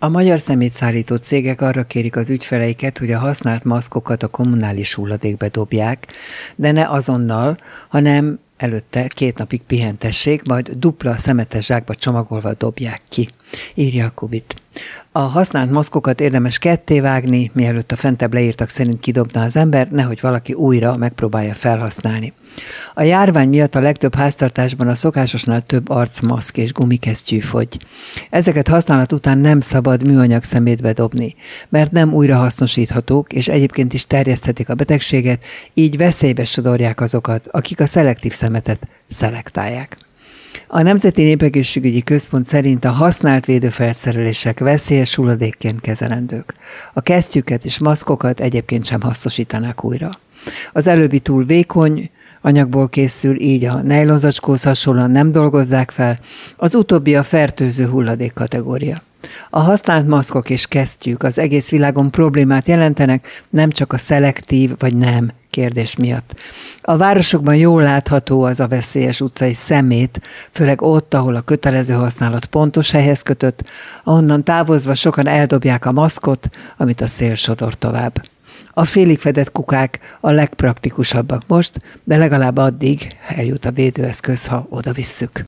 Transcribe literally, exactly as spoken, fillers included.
A magyar szemétszállító cégek arra kérik az ügyfeleiket, hogy a használt maszkokat a kommunális hulladékbe dobják, de ne azonnal, hanem előtte két napig pihentessék, majd dupla szemetes zsákba csomagolva dobják ki, írja a Kubit. A használt maszkokat érdemes ketté vágni, mielőtt a fentebb leírtak szerint kidobna az ember, nehogy valaki újra megpróbálja felhasználni. A járvány miatt a legtöbb háztartásban a szokásosnál több arcmaszk és gumikesztyű fogy. Ezeket használat után nem szabad műanyag szemétbe dobni, mert nem újrahasznosíthatók, és egyébként is terjeszthetik a betegséget, így veszélybe sodorják azokat, akik a szelektív szemetet szelektálják. A Nemzeti Népegészségügyi Központ szerint a használt védőfelszerelések veszélyes hulladékként kezelendők. A kesztyűket és maszkokat egyébként sem hasznosítanák újra. Az előbbi túl vékony anyagból készül, így a nejlonzacskóhoz hasonlóan nem dolgozzák fel, az utóbbi a fertőző hulladék kategória. A használt maszkok és kesztyűk az egész világon problémát jelentenek, nem csak a szelektív vagy nem kérdés miatt. A városokban jól látható az a veszélyes utcai szemét, főleg ott, ahol a kötelező használat pontos helyhez kötött, ahonnan távozva sokan eldobják a maszkot, amit a szél sodor tovább. A félig fedett kukák a legpraktikusabbak most, de legalább addig eljut a védőeszköz, ha oda visszük.